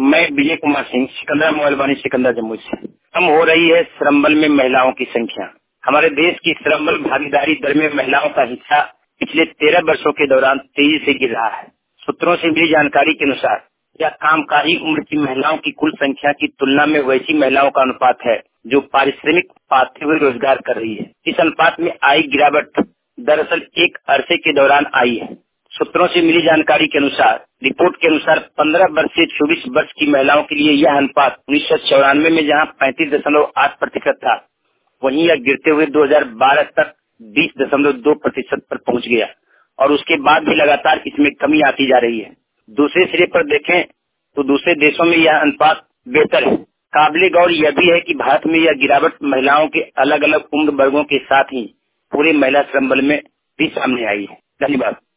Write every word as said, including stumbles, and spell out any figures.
मैं विजय कुमार सिंह, सिकंदरा मोबाइल वाणी, सिकंदरा जम्मू से। कम हो रही है श्रम बल में महिलाओं की संख्या। हमारे देश की श्रम बल भागीदारी दर में महिलाओं का हिस्सा पिछले तेरह वर्षों के दौरान तेजी से गिर रहा है। सूत्रों से मिली जानकारी के अनुसार यह कामकाजी उम्र की महिलाओं की कुल संख्या की तुलना में वैसी महिलाओं का अनुपात है जो पारिश्रमिक पाते हुए रोजगार कर रही है। इस अनुपात में आई गिरावट दरअसल एक अरसे के दौरान आई है। सूत्रों से मिली जानकारी के अनुसार रिपोर्ट के अनुसार पंद्रह वर्ष से चौबीस वर्ष की महिलाओं के लिए यह अनुपात उन्नीस सौ चौरानवे में जहां पैंतीस दशमलव आठ प्रतिशत था, वहीं यह गिरते हुए दो हजार बारह तक बीस दशमलव दो प्रतिशत पर पहुंच गया और उसके बाद भी लगातार इसमें कमी आती जा रही है। दूसरे सिरे पर देखें तो दूसरे देशों में यह अनुपात बेहतर है। काबिले गौर यह भी है कि भारत में यह गिरावट महिलाओं के अलग अलग उम्र वर्गों के साथ ही पूरे महिला श्रम बल में भी सामने आई है। धन्यवाद।